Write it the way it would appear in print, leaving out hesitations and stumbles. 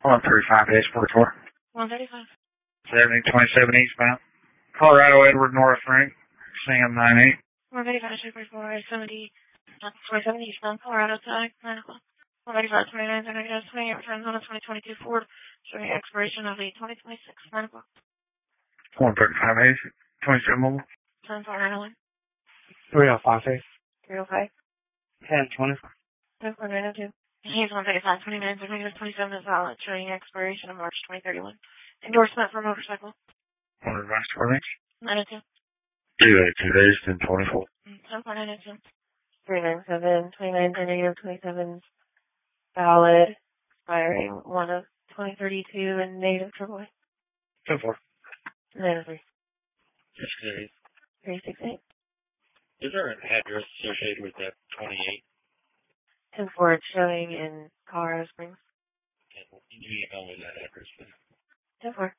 135 days 44. 135. 7027 eastbound. Colorado Edward North Ring. Sam 98. 135 44 70 27 eastbound Colorado tag 9 o'clock. 135 29 28 returns on a 2022 Ford showing expiration of the 2026 9 o'clock. 135 days 27 mobile. 10 for Ireland. 305 days. 305. 1020. 10 for 902. He's 135 29 27 is valid showing expiration of March 2031. Endorsement for motorcycle. 100 miles 4 inch. 902. 2 days 1024. 10 for 902. 397 29 27 valid expiring 1 of 2032 and native AAA. 10-4. 903. 6 368. Is there an address associated with that 28? 10 for showing in Colorado Springs. Can you email me that address, please? 10 for.